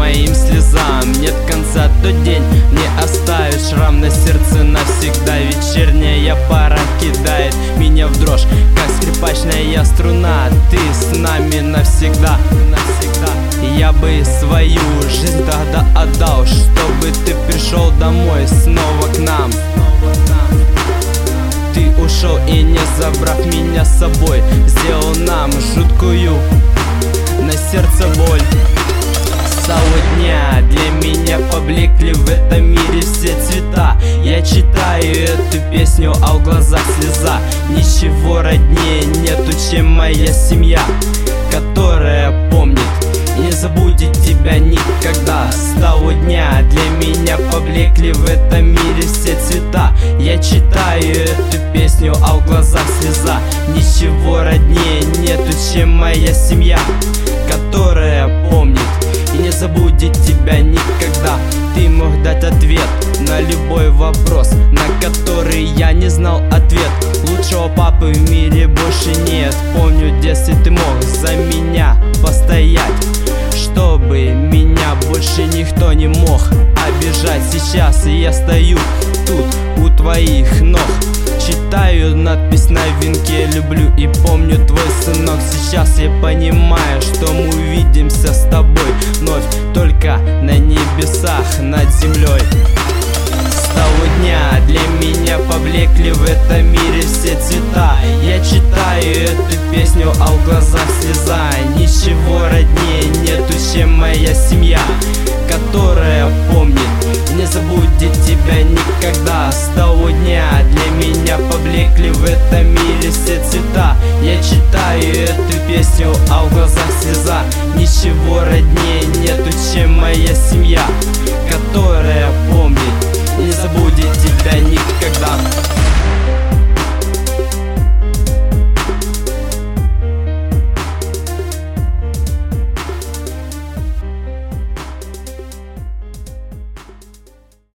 моим слезам. Нет конца, тот день не оставит шрам на сердце навсегда. Вечерняя пора кидает меня в дрожь, как скрипачная струна. Ты с нами навсегда, навсегда. Я бы свою жизнь тогда отдал, чтобы ты пришел домой снова к нам. Ты ушел и, не забрав меня с собой, сделал нам жуткую на сердце боль. С того дня для меня поблекли в этом мире все цвета. Я читаю эту песню, а в глазах слеза. Ничего роднее нету, чем моя семья, которая помнит и не забудет тебя никогда. С того дня для меня поблекли в этом мире все цвета. Я читаю эту песню, а в глазах слеза. Ничего роднее нету, чем моя семья, которая помнит и не забудет тебя никогда. Ты мог дать ответ на любой вопрос, на который я не знал ответ. Лучшего папы в мире больше нет. Помню, в детстве ты мог за меня постоять, чтобы меня больше никто не мог обижать. Сейчас я стою тут у твоих ног, читаю надпись на венке: люблю и помню, твой сынок. Сейчас я понимаю, что мы увидимся с тобой вновь, только на небесах над землей. С того дня для меня поблекли в этом мире все цвета. Я читаю эту песню, а в глазах слеза. Ничего роднее нету, чем моя семья, которая помнит и не забудет тебя никогда. С того дня для меня поблекли в этом мире все цвета. Я читаю эту песню, а в глазах слеза. Ничего роднее нет